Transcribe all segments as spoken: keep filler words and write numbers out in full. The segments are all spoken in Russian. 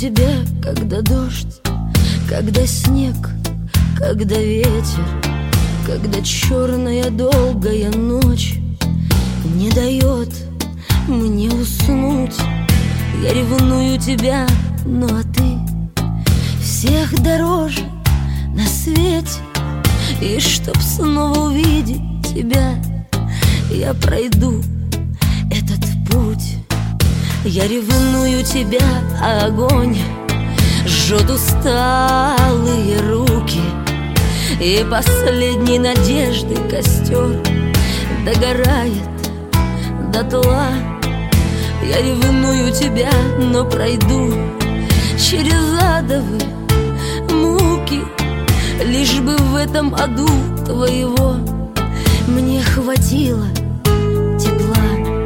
тебя, когда дождь, когда снег, когда ветер, когда черная долгая ночь не дает мне уснуть. Я ревную тебя, ну а ты всех дороже на свете. И чтоб снова увидеть тебя, я пройду этот путь. Я ревную тебя, а огонь жжет усталые руки, и последней надежды костер догорает дотла. Я ревную тебя, но пройду через адовые муки, лишь бы в этом аду твоего мне хватило тепла.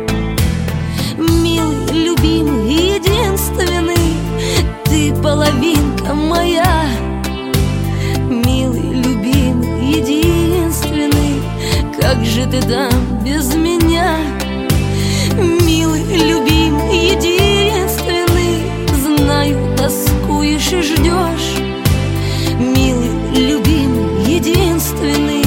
Милый, любимый, единственный, ты половинка моя. Милый, любимый, единственный, как же ты там без меня? Милый, любимый, единственный, знаю, тоскуешь и ждешь. Милый, любимый, единственный.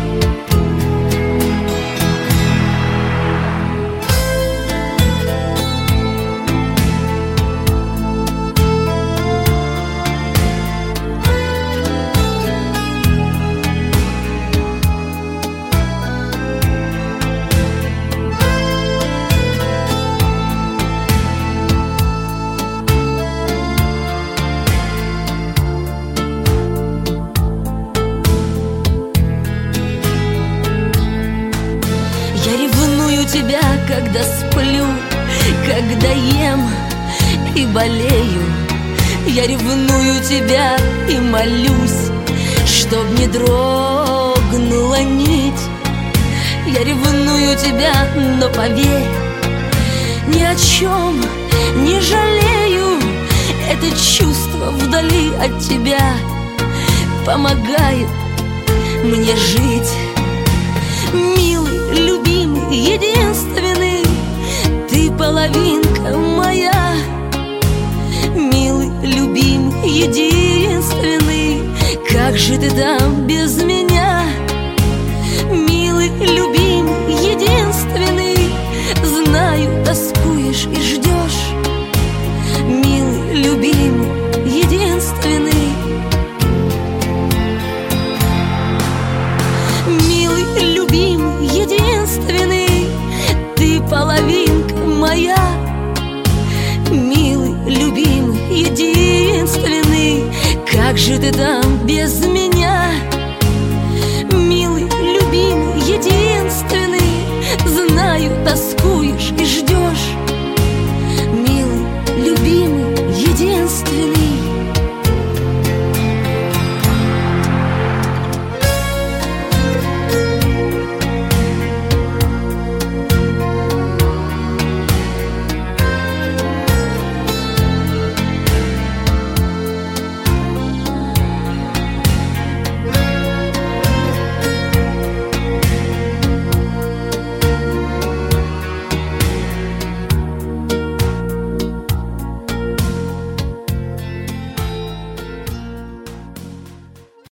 Я ревную тебя, когда сплю, когда ем и болею. Я ревную тебя и молюсь, чтоб не дрогнула нить. Я ревную тебя, но поверь, ни о чем не жалею. Это чувство вдали от тебя помогает мне жить. Милый, любимый, единственный, ты половинка моя. Милый, любимый, единственный, как же ты там без меня? Милый, любимый, единственный, знаю, тоскуешь и ждешь. Милый, любимый, единственный. Милый, любимый, единственный, ты половинка моя. Милый, любимый, единственный, как же ты там